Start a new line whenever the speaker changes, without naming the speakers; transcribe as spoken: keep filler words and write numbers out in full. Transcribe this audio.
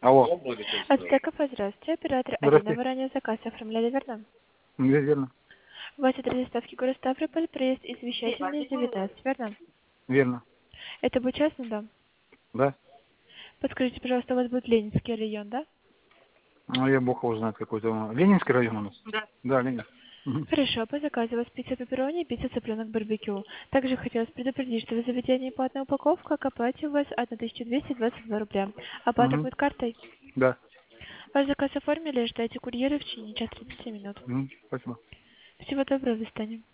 Алло.
Ацтеков, здравствуйте. Оператор один.
Здравствуйте.
Вы ранее заказ оформляли, верно?
Да, верно.
У вас адрес доставки город Ставрополь, проезд извещательный девятнадцать, верно?
Верно.
Это будет частный дом?
Да.
Подскажите, пожалуйста, у вас будет Ленинский район, да?
Ну, я бог его знает какой-то. Ленинский район у нас? Да. Да, Ленин. Мгм.
Хорошо, по заказу у вас пицца пепперони и пицца цыпленок барбекю. Также хотелось предупредить, что в заведении платная упаковка, к оплате у вас тысяча двести двадцать два рубля. Оплата
Мгм.
будет картой.
Да.
Ваш заказ оформили, ждайте курьера в течение часа тридцати минут.
Мгм. Спасибо.
Всего доброго, до свидания.